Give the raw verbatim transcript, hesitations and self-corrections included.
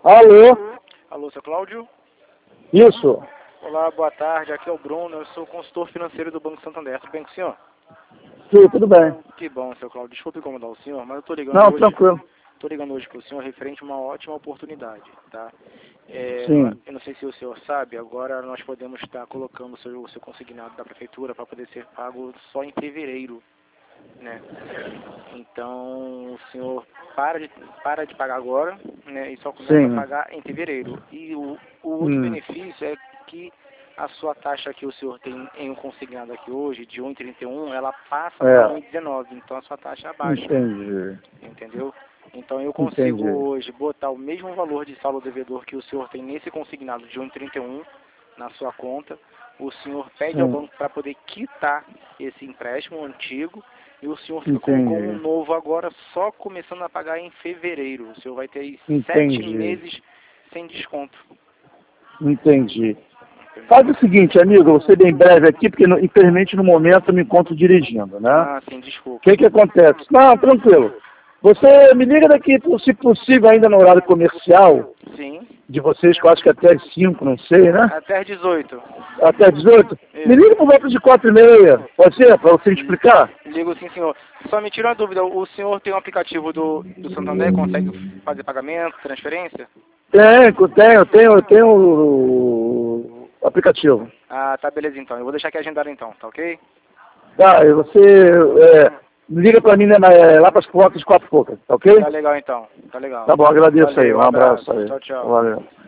Alô? Alô, seu Cláudio? Isso. Olá, boa tarde. Aqui é o Bruno, eu sou consultor financeiro do Banco Santander. Tudo bem com o senhor? Sim, tudo bem. Que bom, seu Cláudio. Desculpe incomodar o senhor, mas eu tô ligando Não, hoje. tranquilo. Tô ligando hoje para o senhor referente a uma ótima oportunidade, tá? É, Sim. eu não sei se o senhor sabe, agora nós podemos estar colocando o seu, o seu consignado da prefeitura para poder ser pago só em fevereiro, né? Então, o senhor para de, para de pagar agora, né? E só começa Sim. a pagar em fevereiro. E o, o outro Hum. benefício é que a sua taxa que o senhor tem em um consignado aqui hoje, de um vírgula trinta e um, ela passa É. para um vírgula dezenove, então a sua taxa é baixa. Entendi. Entendeu? Então eu consigo Entendi. hoje botar o mesmo valor de saldo devedor que o senhor tem nesse consignado de um vírgula trinta e um na sua conta. O senhor pede ao Sim. banco para poder quitar esse empréstimo antigo e o senhor fica com, com um Entendi. novo agora só começando a pagar em fevereiro. O senhor vai ter aí Entendi. sete meses sem desconto. Entendi. Faz o seguinte, amigo, eu vou ser bem breve aqui, porque no, infelizmente no momento eu me encontro dirigindo, né? Ah, sim, O desculpa. que que acontece? Não, tranquilo. Você me liga daqui, se possível, ainda no horário comercial Sim. de vocês, que eu acho que até às cinco, não sei, né? Até às dezoito. Até às dezoito? Isso. Me liga por volta de quatro e meia, pode ser? Para você explicar? Ligo sim, senhor. Só me tira uma dúvida, o senhor tem um aplicativo do, do Santander, consegue fazer pagamento, transferência? Tenho, tenho, tenho, tenho o aplicativo. Ah, tá, beleza então. Eu vou deixar aqui agendado então, tá ok? Tá, e você é, liga pra mim, né, na- é, lá para as portas de quatro poucas, tá ok? Tá legal então, tá legal. Tá bom, agradeço aí, Valeu, um abraço aí. Tchau, tchau. Valeu.